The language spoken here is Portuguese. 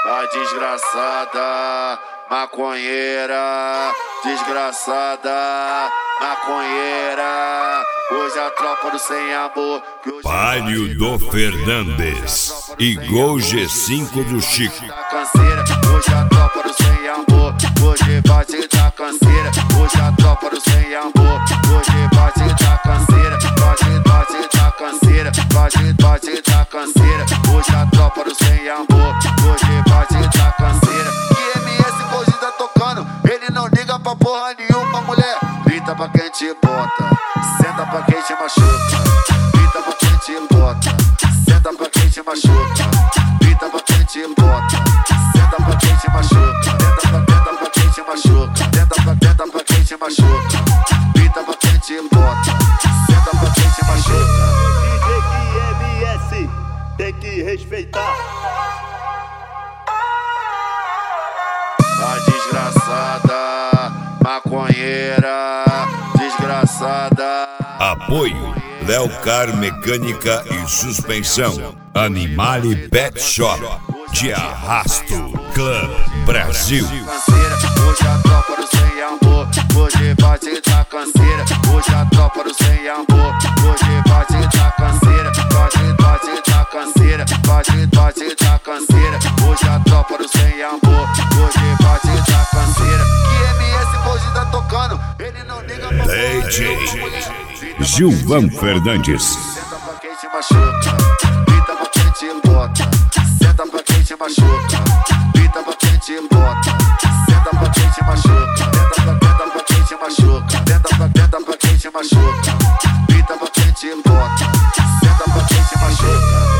A desgraçada, maconheira, desgraçada, maconheira. Hoje a tropa do sem amor. Palio do Fernandes e Gol G5 do Chico. Hoje a tropa do sem amor. Hoje bate da canseira. Hoje a tropa do sem amor. Hoje bate da canseira. Bate da canseira. Bate da canseira. Hoje a tropa do sem amor. Hoje bate da canseira. Que MS hoje tá tocando. Ele não liga pra porra nenhuma, mulher. Grita pra quem te bota. Senta pra quem te machuca. Grita pra quem te bota. Senta pra quem te machuca. Grita pra quem te bota. Senta pra quem te machuca. Tenta pra quem te machuca. Tenta pra quem te machuca. Grita pra quem te bota. Senta pra quem te machuca. DJ que MS tem que respeitar. A desgraçada, maconheira, desgraçada. Apoio Léo Car Mecânica e Suspensão, Animale Pet Shop, de Arrasto Club Brasil. Hoje a tropa do sem amor. Hoje bate da canseira. Hoje a tropa do sem amor. Hoje bate da canseira. Bate da canseira. Bate da canseira. Hoje a tropa do sem amor. Hoje bate da canseira. Que MS hoje tá tocando. Ele não liga pra DJ Gilvan Fernandes. Senta pra quem te machuca. Grita pra quem te bota. Senta pra quem te machuca. Grita pra quem te bota. Senta pra quem te machuca. Tenta pra quem te machuca. Tenta pra quem te machuca. Grita pra quem te bota. Senta pra quem te machuca.